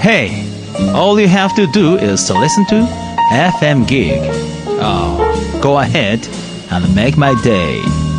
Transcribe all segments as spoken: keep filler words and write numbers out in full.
Hey, all you have to do is to listen to エフエム Gig. Oh, go ahead and make my day.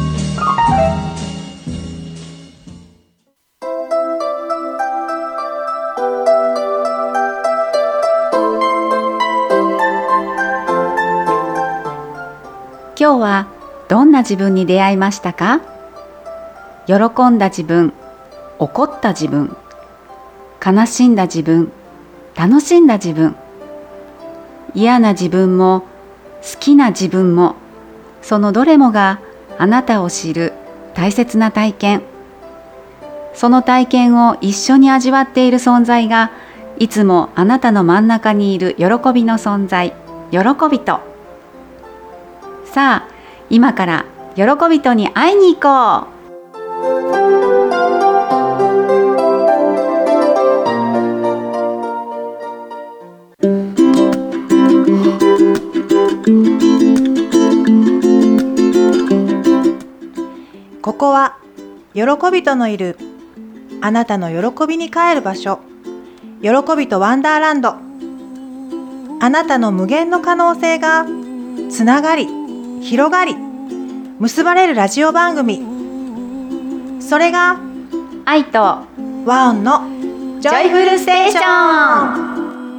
今日はどんな自分に出会いましたか？喜んだ自分、怒った自分、悲しんだ自分、楽しんだ自分、嫌な自分も好きな自分も、そのどれもがあなたを知る大切な体験。その体験を一緒に味わっている存在が、いつもあなたの真ん中にいる喜びの存在、喜びと。さあ、今から喜びとに会いに行こう。 ここは喜びとのいるあなたの喜びに帰る場所、喜びとワンダーランド。あなたの無限の可能性がつながり広がり結ばれるラジオ番組、それが愛と和音のジョイフルステーション。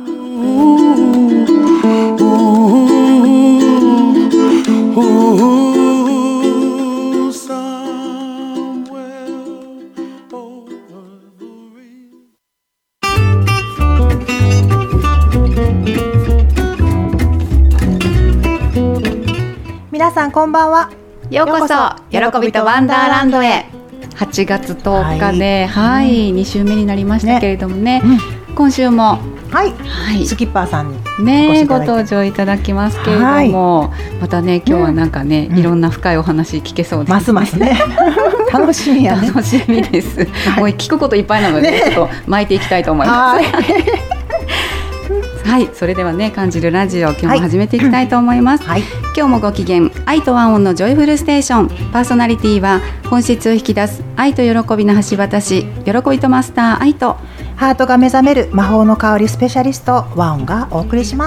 皆さんこんばんは。 ようこそ喜びとワンダーランドへ。はちがつとおかで、はい、はい、に週目になりましたけれどもね、ね、うん、今週もはい、はい、スキッパーさんにねご登場いただきますけれども、はい、またね今日はなんかね、うん、いろんな深いお話聞けそうです、ね、 ますますね楽しみやね。 楽しみです、はい、もう聞くこといっぱいなので、ね、ちょっと巻いていきたいと思います。はい、それではね感じるラジオ今日も始めていきたいと思います、はい、今日もご機嫌愛と和音のジョイフルステーション。パーソナリティは本質を引き出す愛と喜びの橋渡し、喜びとマスター愛とハートが目覚める魔法の香りスペシャリスト和音がお送りします。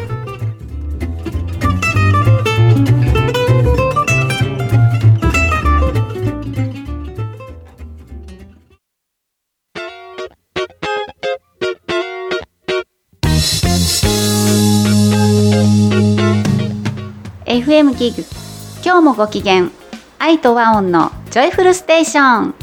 エフエム ギグ、今日もご機嫌愛と和音のジョイフルステーション。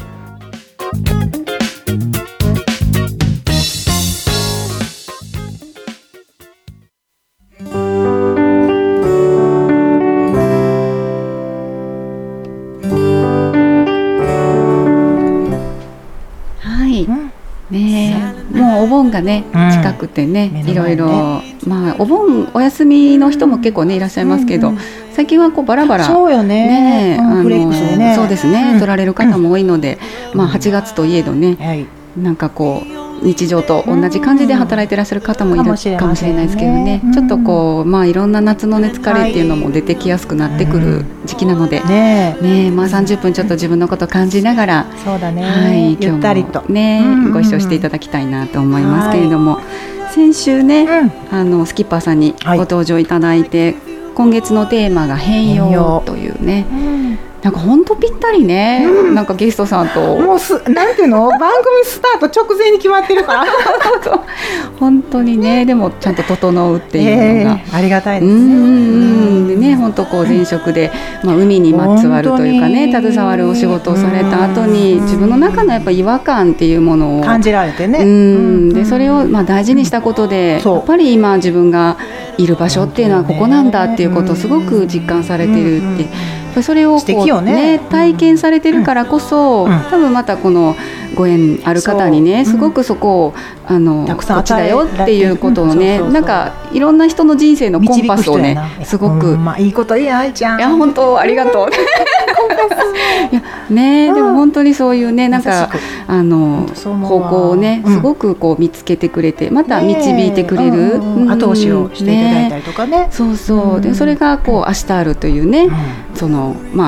はい、うん、ねえ、もうお盆がね、うん、近くてね、いろいろ、まあ、お盆お休みの人も結構ねいらっしゃいますけど、うんうん、最近はこうバラバラ、 そうよね、 ね、あのフレックスでね、 そうですね、 うん、 取られる方も多いので、うん、まあ、はちがつといえどね、はい、なんかこう日常と同じ感じで働いていらっしゃる方もいるかもしれないですけどね、ちょっとこう、まあ、いろんな夏の、ね、疲れっていうのも出てきやすくなってくる時期なので、ねね、まあ、さんじゅっぷんちょっと自分のことを感じながら、 そうだね、 はい、今日も、ね、 ゆったりと、 ね、ご一緒していただきたいなと思いますけれども、はい、先週ね、うん、あのスキッパーさんにご登場いただいて、はい、今月のテーマが変容というね、うん、なんか本当ぴったりね、うん、なんかゲストさんともうすなんていうの番組スタート直前に決まってるから本当にね、でもちゃんと整うっていうのが、 えー、ありがたいですね。 うんうんでね、本当こう前職で、まあ、海にまつわるというかね携わるお仕事をされた後に自分の中のやっぱ違和感っていうものを感じられてね、 うんでそれをまあ大事にしたことで、やっぱり今自分がいる場所っていうのはここなんだっていうことをすごく実感されてるって、それをこう、ね、体験されてるからこそ、多分またこのご縁ある方にねすごくそこをあのこっちだよっていうことをね、なんかいろんな人の人生のコンパスをねすごく、 まあ、いいこといい愛ちゃん、 いや本当ありがとういやね、うん、でも本当にそういうねなんかあの方向をね、うん、すごくこう見つけてくれてまた導いてくれる、 うんうん、後押しをしていただいたりとかね、 そうそう、でそれがこう明日あるというね、うん、そのまあ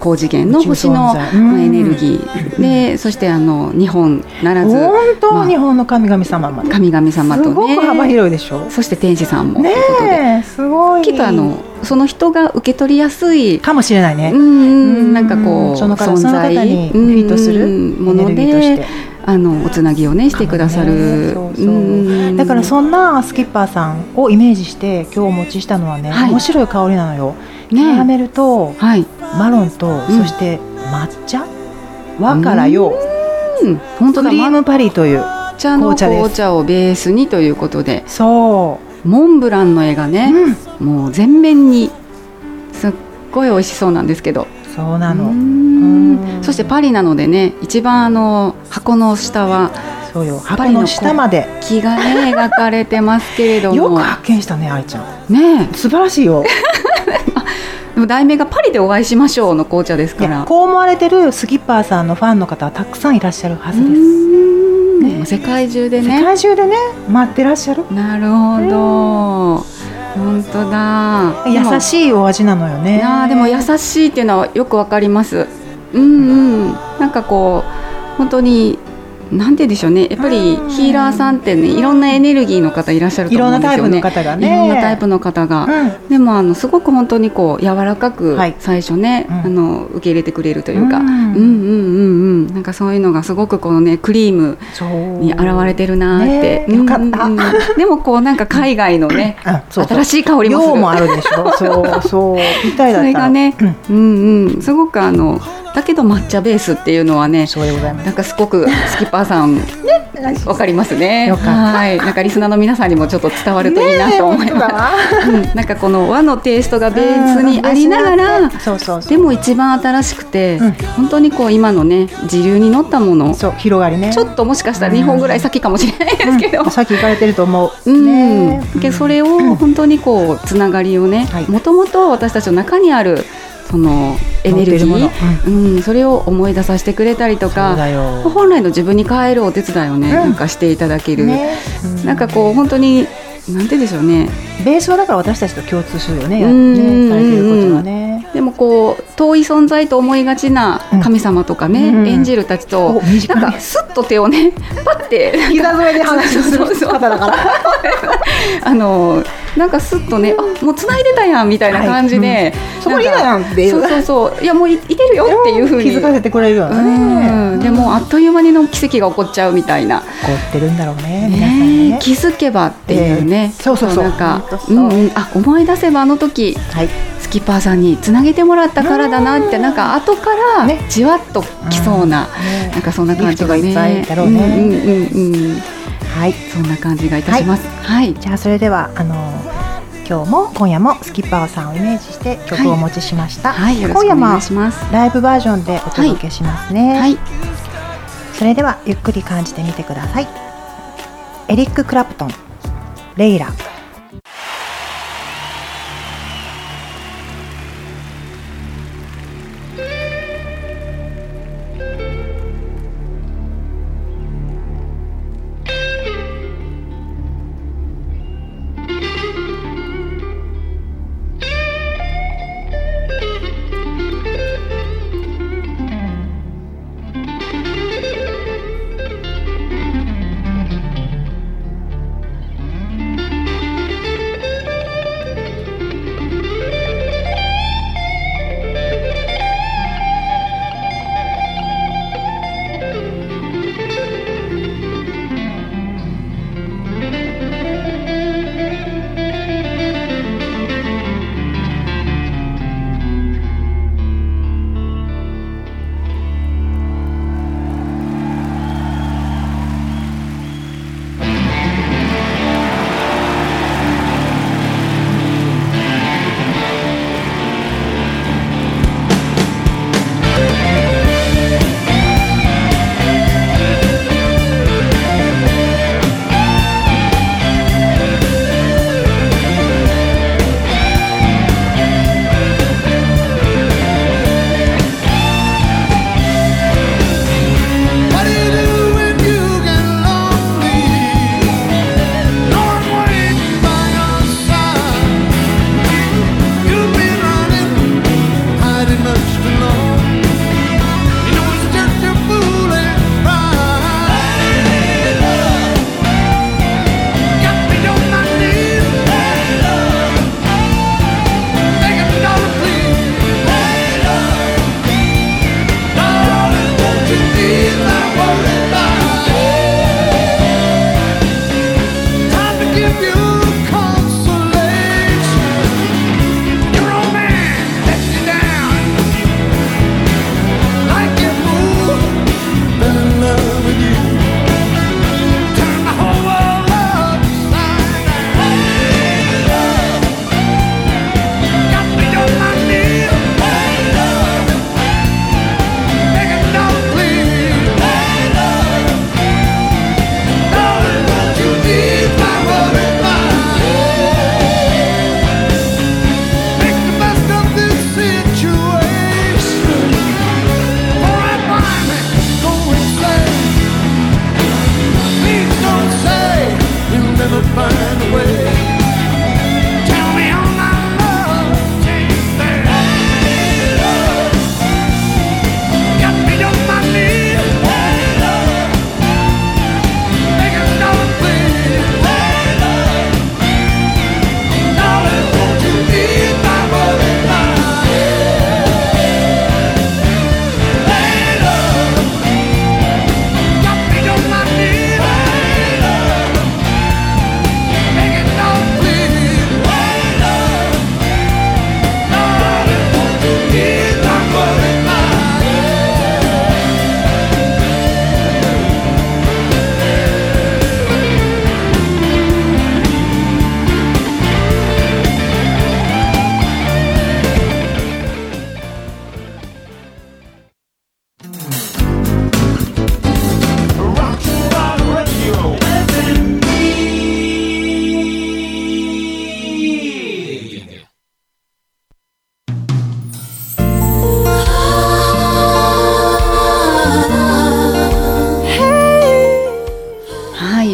高次元の星の、まあ、エネルギーで、そしてあの日本ならず本当、 まあ、 日本の神々様まで神々様とね、 すごく幅広いでしょ。 そして天使さんもとねいうことで、 すごいきっとあのその人が受け取りやすいかもしれないね。 うんうんなんかこうその方存その方在にフィットするものエネルギーとしでてあのおつなぎをねしてくださる、 ねそうそううんだからそんなスキッパーさんをイメージして今日お持ちしたのはね、 はい面白い香りなのよ。キねャラメルとはい、 マロンと、 うんそして抹茶和からようん、本当だ、 クリームパリという抹茶の紅茶です紅茶をベースにということで、 そモンブランの絵がう、 ね、 うん、 もう全面にすっごい美味しそうなんですけど、 そうなの。 ううんんそしてパリなのでね、一番あの箱の下はそうよ、 パリの箱の下まで木がね描かれてますけれどもよく発見したね、愛ちゃん。 ね素晴らしいよ。 でも題名がパリでお会いしましょうの紅茶ですかいやら、 こう思われてるスキッパーさんのファンの方はたくさんいらっしゃるはずうです。 んねもう世界中で世ね、 界中でね待ってらっしゃる。 なるほど、本当だ。 優しいお味なのよね。 あでも優しいっていうのはよくわかります。うんうんなんかこう本当になんて言うんでしょうね、やっぱりヒーラーさんってね、いろんなエネルギーの方いらっしゃると思うんですよね。 いろんなタイプの方がねいろんなタイプの方が、 うんでもあのすごく本当にこう柔らかくはい最初ね、 うんあの受け入れてくれるというか、 ううんん、うんうんうんなんかそういうのがすごくこのねクリームそうに現れてるなーって、 ねよかったうんうんうんでもこうなんか海外のね、 うんそうそう新しい香りもする。 量もあるでしょ。そうそうみたいだったの。 それがね、 うんうんうんすごくあのだけど抹茶ベースっていうのはね、 そうでございます。 なんかすごくスキッパーさんわかりますね。 よかったはい、なんかリスナーの皆さんにもちょっと伝わるといいなと思います。うん、なんかこの和のテイストがベースにありながら、 そうそうそう。 でも一番新しくて、 うん本当にこう今のね時流に乗ったもの、 そう広がりね。 ちょっともしかしたらにほんぐらい先かもしれないですけど。 うんさっき行かれてると思う。 うんねでそれを本当にこうつながりをねはいもともと私たちの中にあるそのエネルギ持ってー、うんそれを思い出させてくれたりとそうかだよ。 本来の自分に変えるお手伝いをね、 うんなんかしていただける、 ねなんかこう本当になんて言うんでしょうね、 ベースはだから私たちと共通するよね。やうんねされてることはね。 でもこう遠い存在と思いがちな神様とかね、 うんエンジェルたちとお短いなんかスッと手をねパッて膝添えで話をする方だから。 あのなんかスッとね、あもう繋いでたやんみたいな感じで、 はいうんそこにいたやんっていうそうそうそういやもういいてるよっていうふうに気づかせてくれるよね。 うんでもあっという間にの奇跡が起こっちゃうみたいな、 怒ってるんだろうね。皆さんね。 ね気づけばっていうね、 えーそうそうそうなんかほんとそううんうんあ思い出せばあの時はい。 スキッパーさんにつなげてもらったからだなってなんか後からねじわっときそうな、 ねなんかそんな感じがねいい人がいっぱいだろうねうんうんうんうんはい。 そんな感じがいたします。はい、 じゃあそれではあの今日も今夜もスキッパーさんをイメージして曲をお持ちしました。 はい、よろしくお願いします。 今夜もライブバージョンでお届けしますね。 はい、 それではゆっくり感じてみてください。エリック・クラプトン、レイラ。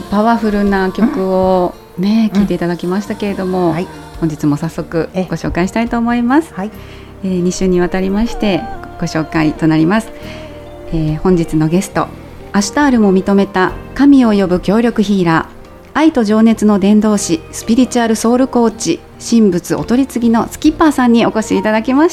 パワフルな曲をね、聴いていただきましたけれども、 はい、 本日も早速ご紹介したいと思います。 はい、 えー、に週にわたりましてご紹介となります。えー、本日のゲスト、アシュタールも認めた神を呼ぶ協力ヒーラー、愛と情熱の伝道師、スピリチュアルソウルコーチ、神仏お取り次ぎのスキッパーさんにお越しいただきました。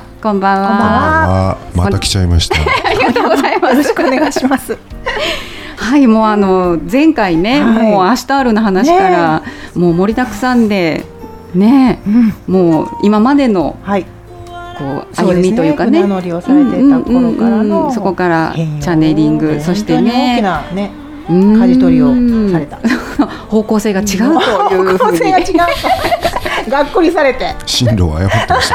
こんばんは。 こんばんは。 また来ちゃいました。 ありがとうございます。 よろしくお願いします。 はい、もうあの前回ね、はい、もうアシュタールの話から、ね、もう盛りだくさんでね、うん、もう今までの、はい、こう歩みというかね、 船乗りをされてた頃からの、 そこからチャネリング、そしてね、 大きなね、舵取りをされた。 方向性が違うという方向性が違う。がっくりされて。 進路を誤ってました。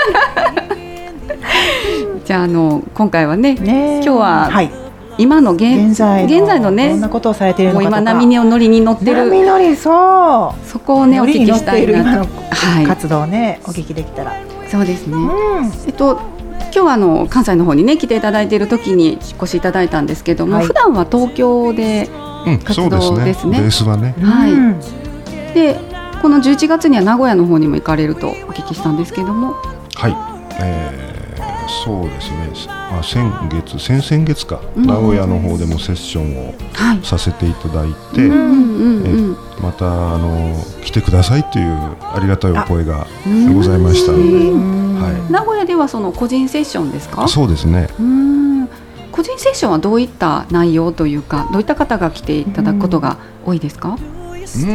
じゃあ、あの今回はね、 ね、 今日は、はい、今の 現, 現在の現在のね、 どんなことをされているのかとか、 もう今波の乗りに乗ってる、 波乗り、そうそこをねお聞きしたいなと、 はい、活動をねお聞きできたら。 そうですね、 うん、 えっと今日はあの関西の方にね来ていただいている時に引っ越しいただいたんですけども、はい、普段は東京で活動ですね。 うん、そうですね。ベースはね。 はい。うん、でこのじゅういちがつには名古屋の方にも行かれるとお聞きしたんですけども。 はい。えーそうですね、まあ、先月先々月か、うん、名古屋の方でもセッションをさせていただいて、はい、えまたあの来てくださいというありがたいお声がございましたので、 はい、名古屋ではその個人セッションですか？ そうですね。 うん、個人セッションはどういった内容というか、どういった方が来ていただくことが多いですか？ うん、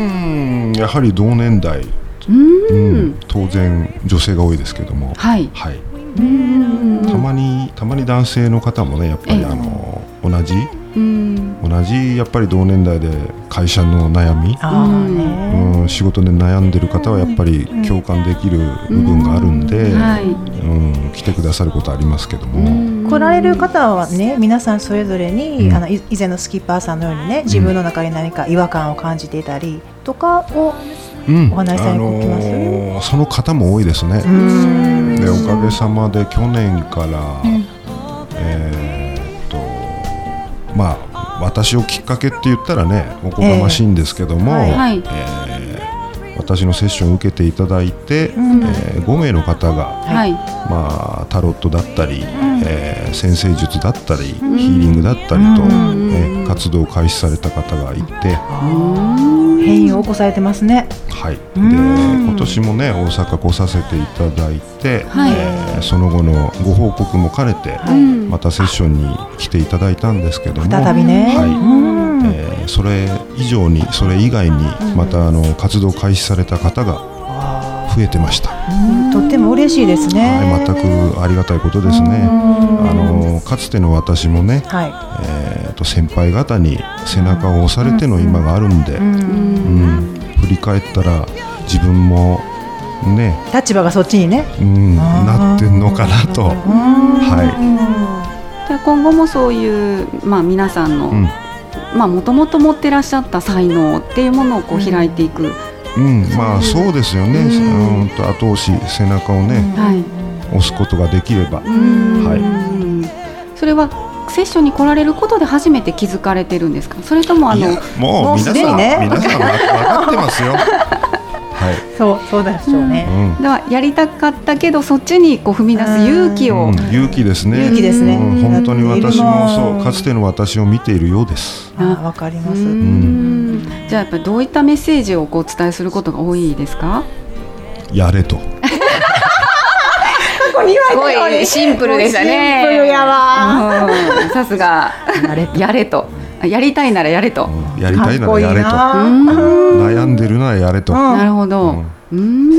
やはり同年代、 うん、 うん、当然女性が多いですけども、 はい、 はい、うんたまにたまに男性の方もね、やっぱりあの同じ、うん、同じやっぱり同年代で会社の悩み、あ、うん、仕事で悩んでる方はやっぱり共感できる部分があるんで、うんはいうん、来てくださることありますけども、 来られる方はね、皆さんそれぞれに、うん、あの以前のスキッパーさんのようにね、自分の中に何か違和感を感じていたりとかをお話しされてきます、うんあのー、その方も多いですね。でおかげさまで去年から、うん、えー、っとまあ私をきっかけって言ったらねおこがましいんですけども、えーはいえー、私のセッションを受けていただいて、うんえー、ごめいの方が、はいまあ、タロットだったり、うんえー、占星術だったり、うん、ヒーリングだったりと、うんえー、活動を開始された方がいて、 変異を起こされてますね。 はい、で今年もね大阪来させていただいて、はいえー、その後のご報告も兼ねて、はい、またセッションに来ていただいたんですけども、 再びね、 はいえー、それ以上にそれ以外にまたあの活動開始された方が増えてました。 とっても嬉しいですね。 はい、全くありがたいことですね。あのかつての私もね、はいえー、と先輩方に背中を押されての今があるんで、うんうん振り返ったら自分もね立場がそっちにね、 うん、なってんのかなと、 はい、で今後もそういう、まあ、皆さんのもともと持ってらっしゃった才能っていうものをこう開いていく、 うんうん、まあそうですよね、うん、と後押し背中をね、はい、押すことができれば、はい、 それはセッションに来られることで初めて気づかれてるんですか？それともあのもう皆さん、ね、皆さん分かってますよ。はい、 そうそうでしょうね、 うん、だからやりたかったけどそっちにこう踏み出す勇気を、 うん、勇気ですね。 勇気ですね、 うん、本当に私もそうかつての私を見ているようです。 あ、わかります。 うん、じゃあやっぱりどういったメッセージをこうお伝えすることが多いですか？ やれと。 すごいシンプルでしたね。 シンプルやわ。 さすがやれと、やりたいならやれと、 うん、やりたいならやれと、悩んでるならやれと、うん、 なるほど、 うん、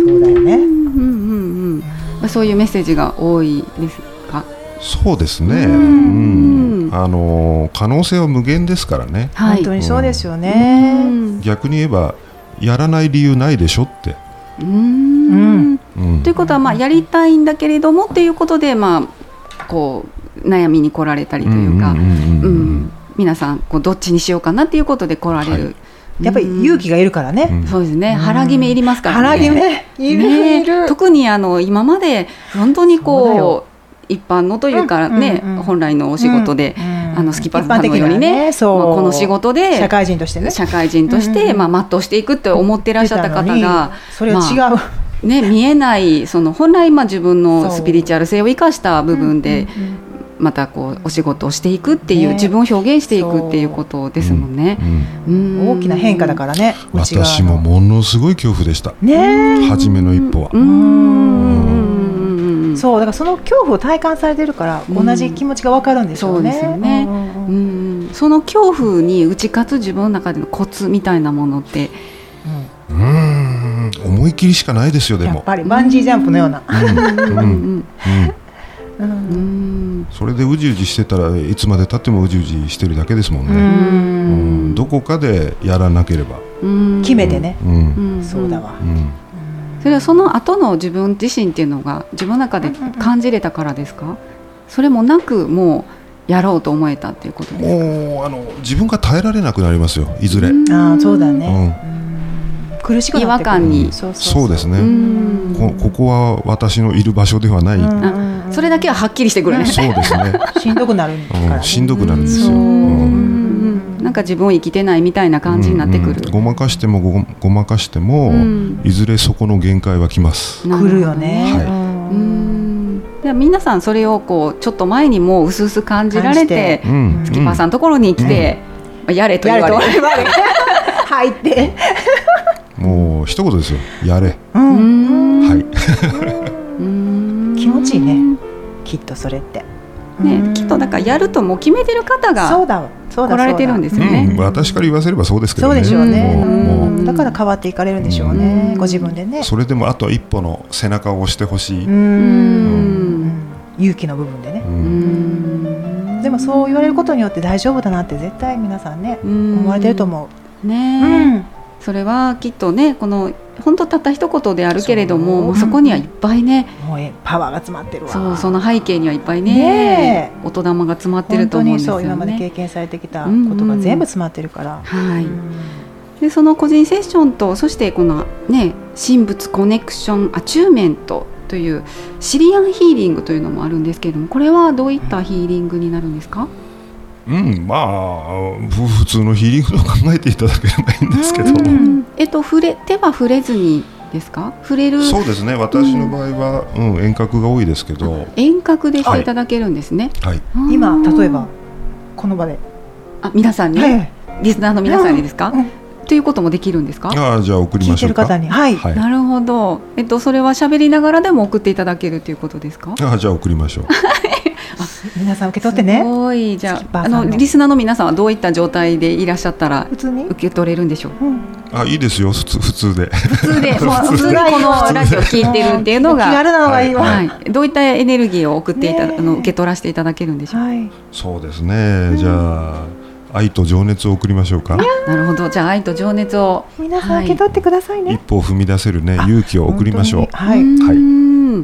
そうだよね、うんうんうん、そういうメッセージが多いですか？ そうですね、うんうん、あの可能性は無限ですからね、 はい、本当にそうですよね、うん、 逆に言えばやらない理由ないでしょって、 うーんうん、ということは、まあ、やりたいんだけれどもっていうことで、まあ、こう悩みに来られたりというか、皆さんこうどっちにしようかなっていうことで来られる、はい、 やっぱり勇気がいるからね、 うん、そうですね、腹決めいりますからね、 腹決めいる、 ね、いる特にあの今まで本当にこう一般のというかね、 うんうんうん、 本来のお仕事で、 うんうん、 あのスキッパーさんのようにね、 ね、そう、 まあ、この仕事で社会人としてね社会人として、うんうん、まあ、全うしていくって思ってらっしゃった方が、 それは違う、 まあね、見えないその本来まあ自分のスピリチュアル性を生かした部分で、うんうんうん、またこうお仕事をしていくっていう、ね、自分を表現していくっていうことですもんね、 うんうん、大きな変化だからね。 私もものすごい恐怖でした、 ね、 初めの一歩は。 うんうん、そうだからその恐怖を体感されてるから同じ気持ちが分かるんでしょうね。 そうですよね、うんうん、その恐怖に打ち勝つ自分の中でのコツみたいなものって、 うん、うーん思い切りしかないですよ。でもやっぱりバンジージャンプのような、うんうんうんうん、 それでうじうじしてたらいつまで経ってもうじうじしてるだけですもんね。うん、うん、どこかでやらなければ決めてね、 うん、 そうだわ、うん、 それはその後の自分自身っていうのが自分の中で感じれたからですか？それもなくもうやろうと思えたっていうことですか？ もうあの自分が耐えられなくなりますよ、いずれ。 あ、そうだね、うん、苦しくなってくる、 違和感に、 そうそうそう、 そうですね、こ, ここは私のいる場所ではない、うん、 あ、それだけははっきりしてくるね。 そうですねしんどくなるから、ね、 うん、しんどくなるんですよ、うん、 なんか自分を生きてないみたいな感じになってくる、 うんうん、ごまかしても ご, ごまかしても、うん、いずれそこの限界は来ます。 来るよね、 はい、 うん、で皆さんそれをこうちょっと前にもう薄々感じられて、うん、スキッパーさんのところに来て、うん、やれと言われて入ってもう一言ですよ、やれ、 うん、 はいうん気持ちいいね、きっとそれってね、きっとだからやるともう決めてる方がそうだそうだ来られてるんですよね、 うん、私から言わせればそうですけどね。 そうでしょうね、 もうもうだから変わっていかれるんでしょうね、ご自分でね。 それでもあと一歩の背中を押してほしい、 うんうん勇気の部分でね、うんでもそう言われることによって大丈夫だなって絶対皆さんね思われてると思うね、うん、それはきっとねこの本当たった一言であるけれども そ, もうそこにはいっぱいね、 もうパワーが詰まってるわ。 そうその背景にはいっぱい ね, ね音玉が詰まってると思うんですよね。 本当にそう今まで経験されてきたことが全部詰まってるから、 うんうんはい、でその個人セッションとそしてこのね神仏コネクションアチューメントというシリアンヒーリングというのもあるんですけれども、これはどういったヒーリングになるんですか？ うん、まあ普通のヒーリングと考えていただければいいんですけど、 うんえっと、触れ手は触れずにですか？触れる。 そうですね、私の場合は、うんうん、遠隔が多いですけど遠隔でしていただけるんですね、 はいはい、 今例えばこの場であ皆さんに、はい、リスナーの皆さんにですか、うんうん、ということもできるんですか？ あじゃあ送りましょうか。 聞いてる方に、はいはい、 なるほど、えっと、それは喋りながらでも送っていただけるということですか？ あじゃあ送りましょうあ皆さん受け取ってね。 すごい。じゃあ、あのリスナーの皆さんはどういった状態でいらっしゃったら普通に受け取れるんでしょう？うん、 あいいですよ、普通、普通で普通でもう普通でこのラジオ聞いてるっていうのが気軽なのがいいわ、 はいはい、どういったエネルギーを送っていた、あの受け取らせていただけるんでしょう？はい、 そうですね、じゃあ愛と情熱を送りましょうか。 なるほど、じゃあ愛と情熱を皆さん受け取ってくださいね、 はい、一歩を踏み出せる、ね、勇気を送りましょう。 はい、 はい、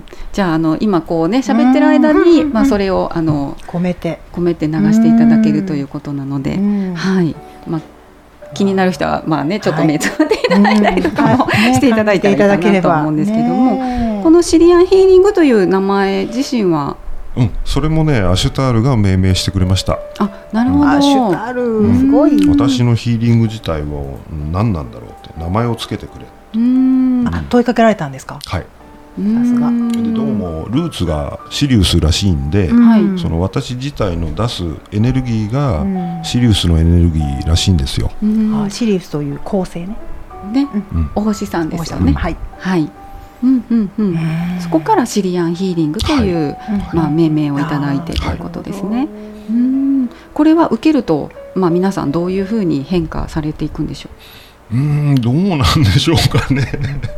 じゃあ、あの今こうね喋ってる間に、まあ、それをあの込めて込めて流していただけるということなので、はいまあ、気になる人は、まあね、ちょっと目つぶっていただいたりとかも、はい、していただいたらいいかなと思うんですけども、ね、このシリアンヒーリングという名前自身はうん、それもねアシュタールが命名してくれました。 あ、なるほど。 アシュタールすごい、 うん、私のヒーリング自体は何なんだろうって名前をつけてくれ。 うーんあ問いかけられたんですか？ はい。 さすが。 でどうもルーツがシリウスらしいんで、はい、その私自体の出すエネルギーがシリウスのエネルギーらしいんですよ。 あシリウスという構成ね。 ね、うん、お星さんですよね。 はい。 はいうんうんうん、そこからシリアンヒーリングという、はいまあ、命名をいただいてということですね。うんこれは受けると、まあ、皆さんどういうふうに変化されていくんでしょう？うーんどうなんでしょうかね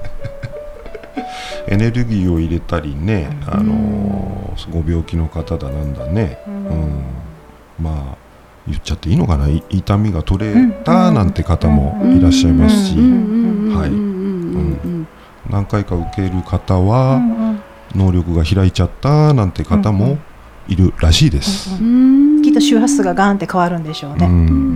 エネルギーを入れたりね、あのー、ご病気の方だなんだね、うん、まあ言っちゃっていいのかな、痛みが取れたなんて方もいらっしゃいますし、はい何回か受ける方は、うんうん、能力が開いちゃったなんて方もいるらしいです、 うんうん、きっと周波数がガンって変わるんでしょうね、うん、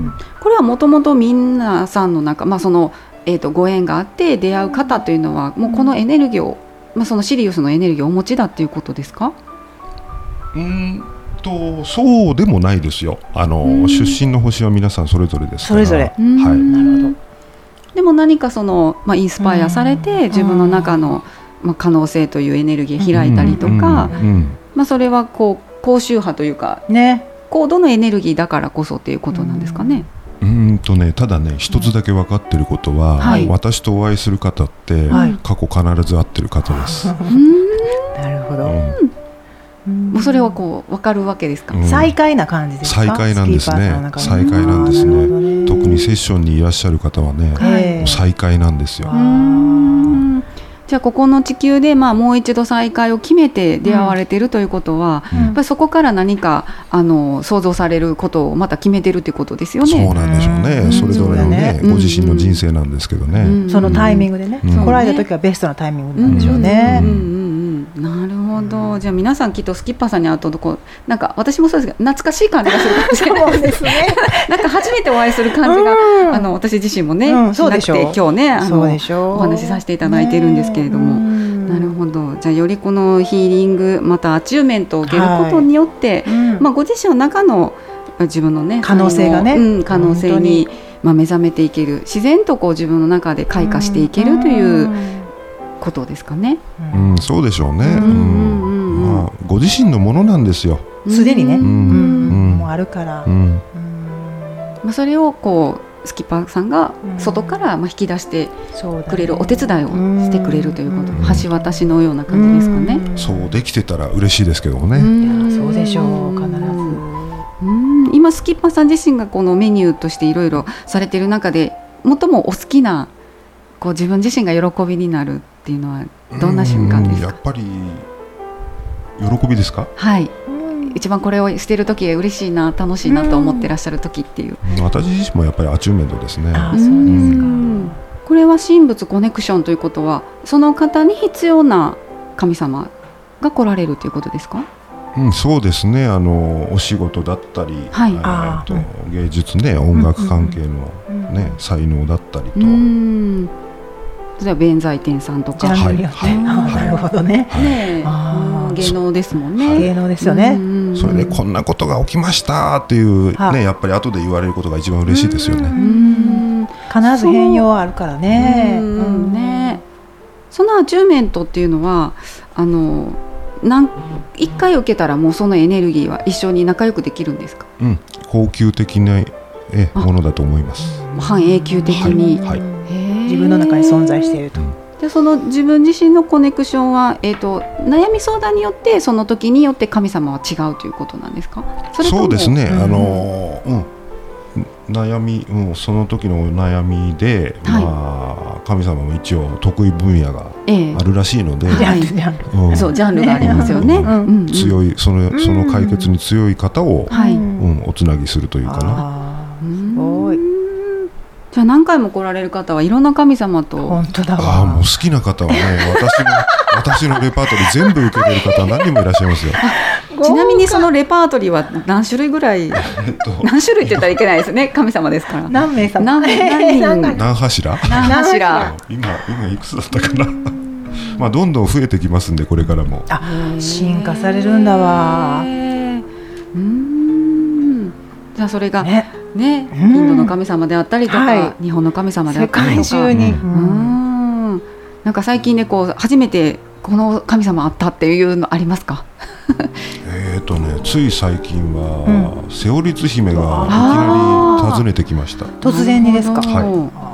これはもともと皆さんの中、まあそのえー、とご縁があって出会う方というのはもうこのエネルギーを、まあ、そのシリウスのエネルギーをお持ちだっていうことですか？ うんとそうでもないですよ。あの出身の星は皆さんそれぞれですから。 それぞれ、 はい、 なるほど。 でも何かその、まあ、インスパイアされて自分の中の、まあ、可能性というエネルギー開いたりとか、まあ、それはこう高周波というか、ね、高度のエネルギーだからこそっていうことなんですかね。 うんとね、ただね一つだけ分かってることは、はい、私とお会いする方って、はい、過去必ず会ってる方です。 うんなるほど、 うん、もうそれはこう分かるわけですか。 うん、再会な感じですか。 再会なんですね。再会なんですね。ね、特にセッションにいらっしゃる方はね、はい、再会なんですよ。 じゃあここの地球で、まあ、もう一度再会を決めて出会われているということは、うん、やっぱりそこから何かあの想像されることをまた決めてるということですよね。 そうなんでしょうね。うん、それぞれのね、うん、ご自身の人生なんですけどね、うん、 そのタイミングでね、うん、来られた時はベストなタイミングなんでしょうね。 なるほど。じゃあ皆さんきっとスキッパーさんに会うとこうなんか私もそうですけど懐かしい感じがするかもしれないですね。なんか初めてお会いする感じが、うん、あの私自身もね、うん、そうでしょう。なくて今日ねあのお話しさせていただいているんですけれども、なるほど。じゃあよりこのヒーリングまたアチューメントを受けることによって、はい、まあ、ご自身の中の自分のね可能性がね、 うん、可能性に、まあ、目覚めていける、自然とこう自分の中で開花していけるということですかね。 うん、そうでしょうね。うん、まあ、ご自身のものなんですよ。 すでにね、うんうん、もうあるから、うん、 まあ、それをこうスキッパーさんが外からまあ引き出してくれる、お手伝いをしてくれるということ、橋渡しのような感じですかね。 そうできてたら嬉しいですけどもね。 いやそうでしょう、必ず。 うん今スキッパーさん自身がこのメニューとしていろいろされている中で最もお好きなこう自分自身が喜びになるっていうのはどんな瞬間ですか。 やっぱり喜びですか。 はい、一番これをしている時嬉しいな、楽しいなと思ってらっしゃる時っていう。 私自身もやっぱりアチューメントですね。 あ、そうですか。うん、 これは神仏コネクションということはその方に必要な神様が来られるということですか。 うん、そうですね。あのお仕事だったり、はい、あと芸術ね、音楽関係の、ね、うん、才能だったりと、うん、 例えば弁財天さんとか、 ジャンルによって、はい、なるほどね。 ね、あ、芸能ですもんね。 芸能ですよね。 それでこんなことが起きましたっていうね、やっぱり後で言われることが一番嬉しいですよね。うん、 必ず変容はあるからね。 うん、ね、そのアチューメントっていうのはあのなん一回受けたらもうそのエネルギーは一緒に仲良くできるんですか。 うん、恒久的なえものだと思います。 半永久的に、 はいはい、 自分の中に存在していると。うん、 でその自分自身のコネクションは、えーと、悩み相談によってその時によって神様は違うということなんですか。それともそうですね、うん、あのうん悩み、うん、その時の悩みで、はい、まあ、神様も一応得意分野があるらしいので、ええ、うん、そうジャンルがありますよね。うん、 強いその、その解決に強い方を、うん、おつなぎするというかな。 すごい。 じゃあ何回も来られる方はいろんな神様と。 本当だわ。 ああ、もう好きな方はね、私の私のレパートリー全部受けてる方何人もいらっしゃいますよ。 ちなみにそのレパートリーは何種類ぐらい、えっと、何種類って言ったらいけないですね。神様ですから。 何名様。 何何人何柱。 何柱。 今今いくつだったかな。まあどんどん増えてきますんでこれからも。 あ、進化されるんだわ。うーん。じゃあそれがね、ね、インドの神様であったりとか、はい、日本の神様であったりとか。 世界中に。 うん。なんか最近ねこう初めてこの神様あったっていうのありますか。 えーとね、つい最近は、うん、セオリツ姫がいきなり訪ねてきました。 突然にですか。 はい。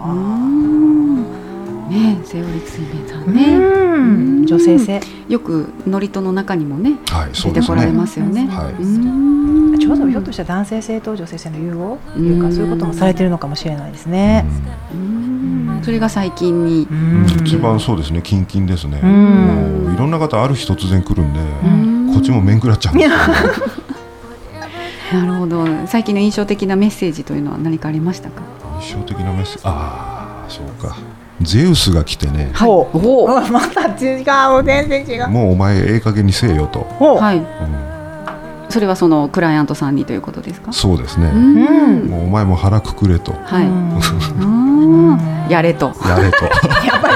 ね、セオリツ姫さんね、うん、 女性性よく祝詞の中にもね、 はい、 出てこられますよね。 はい、 うん、ちょうどひょっとしたら男性性と女性性の融合というか、そういうこともされているのかもしれないですね。 うん、それが最近に一番そうですね、キンキンですね。もういろんな方ある日突然来るんで、こっちも面食らっちゃうんですよ。 なるほど。最近の印象的なメッセージというのは何かありましたか。 印象的なメッセージ、ああ、そうか。ゼウスが来てね、 はい、おまた違う、全然違う。 もうお前ええ加減にせえよと。 はい。うん、それはそのクライアントさんにということですか。 そうですね。うん、もうお前も腹くくれと。 はい。やれと。 やれと。 やっぱり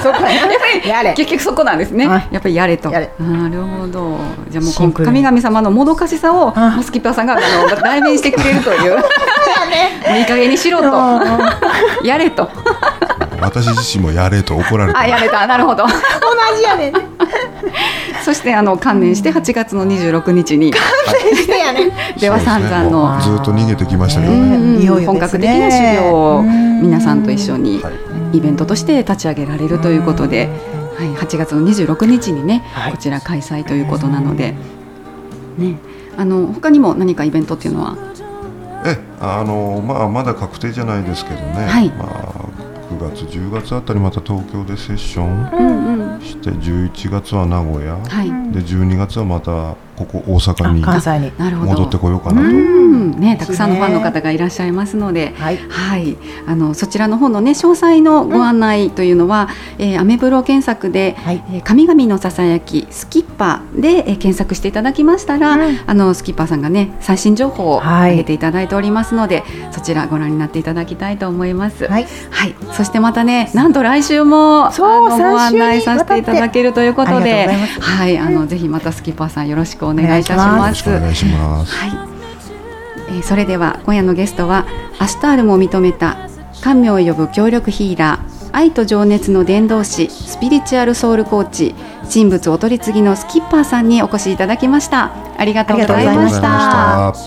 そこややれ結局そこなんですね。やっぱりやれと。 やれなるほど。じゃあもうシンプルに神々様のもどかしさをあスキッパーさんがあの代弁してくれるという。もういい加減にしろと。やれと。 私自身もやれと怒られてあ、やれた。なるほど。 同じやねんそしてあの観念してはちがつのにじゅうろくにちにしてやねんでは散々のずっと逃げてきましたけどね、 うんいよいよ本格的な修行を皆さんと一緒にはいイベントとして立ち上げられるということで、はい、はちがつのにじゅうろくにちにね、 はいこちら開催ということなので、ね、あの他にも何かイベントっていうのはえあの、まあ、まだ確定じゃないですけどね、 はいまあ、くがつじゅうがつあたりまた東京でセッションうんうんしてじゅういちがつは名古屋、 はい、 でじゅうにがつはまたここ大阪に関西になるほど戻ってこようかなと。 うんね、たくさんのファンの方がいらっしゃいますので、 はいはい、あのそちらの方のね詳細のご案内というのは、えー、アメブロ検索で、 はいえー神々のささやきスキッパーで、えー検索していただきましたら、 うんあのスキッパーさんがね最新情報をはい上げていただいておりますので、そちらご覧になっていただきたいと思います。 はいはい、そしてまたねなんと来週もそうあのご案内させていただけるということありで、 がとうございますはい、あのぜひまたスキッパーさんよろしくお願いいたします。 よろしくお願いします。 はい、えーそれでは今夜のゲストはアスタールも認めた神明を呼ぶ協力ヒーラー、愛と情熱の伝道師、スピリチュアルソウルコーチ、神仏お取り次ぎのスキッパーさんにお越しいただきました。ありがとうございましありがとうございまた。 した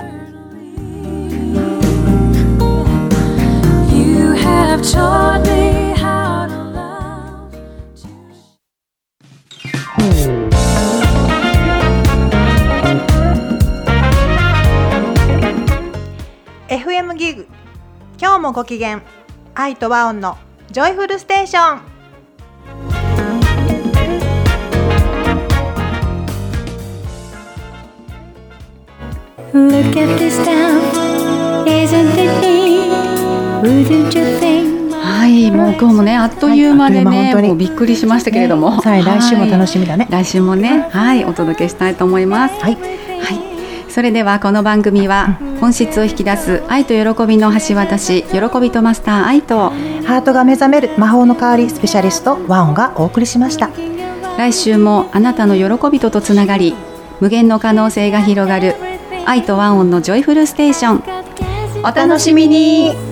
You have taught me how to love. エフエム ギグ今日もご機嫌愛と和音のジョイフルステーション。 Look at this town, isn't it neat? Wouldn't you think? はい、もう今日もねあっという間ではいあっという間ね、 本当にもうびっくりしましたけれども、 さあ来週も楽しみだね。 来週もね、はい、お届けしたいと思います。 はいはい、それではこの番組は本質を引き出す愛と喜びの橋渡し、喜びとマスター愛と、 ハートが目覚める魔法の香りスペシャリストワオンがお送りしました。 来週もあなたの喜びととつながり、無限の可能性が広がる愛とワンオンのジョイフルステーション、お楽しみに。